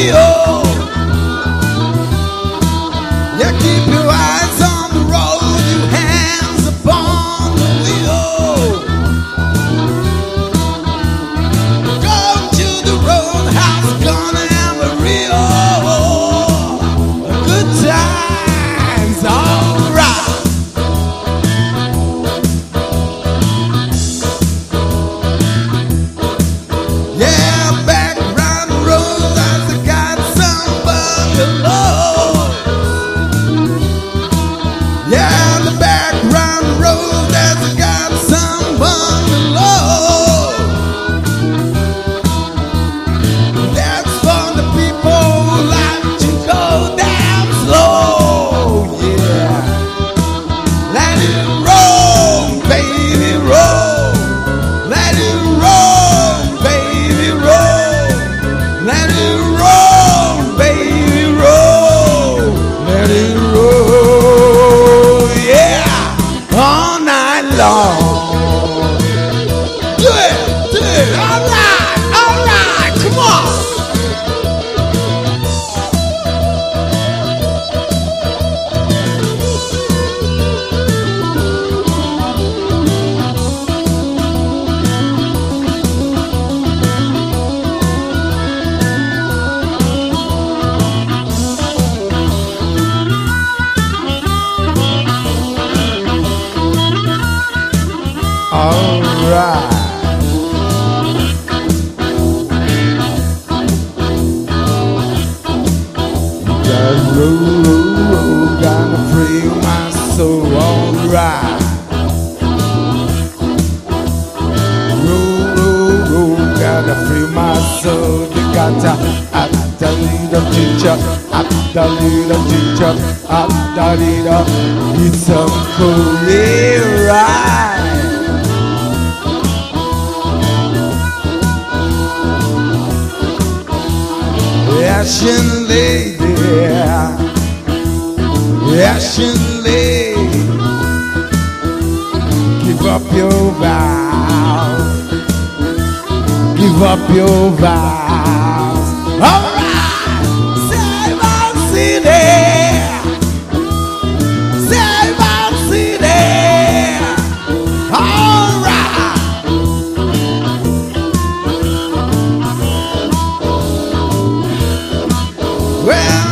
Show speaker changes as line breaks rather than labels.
Rio. Yeah, keep your eyes on the road, your hands upon the wheel. Go to the roadhouse, gonna have a real good times, alright. Yeah, back round the road, I got some bungalow. Yeah, the back round the road, there's got some bungalow. That's for the people who like to go down slow. Yeah, let it roll, baby, roll. Let it roll, baby, roll. Let it roll, baby, roll. Let it roll, yeah, all night long. Do it, all right, come on. Alright. That road gonna free my soul. Alright. Road gonna free my soul. You gotta act a little ginger, act a little ginger, act a little. It's some cool ride. Russian lady, Russian lady, give up your vows, give up your vows. All right, save our city, save our city. All right. Well,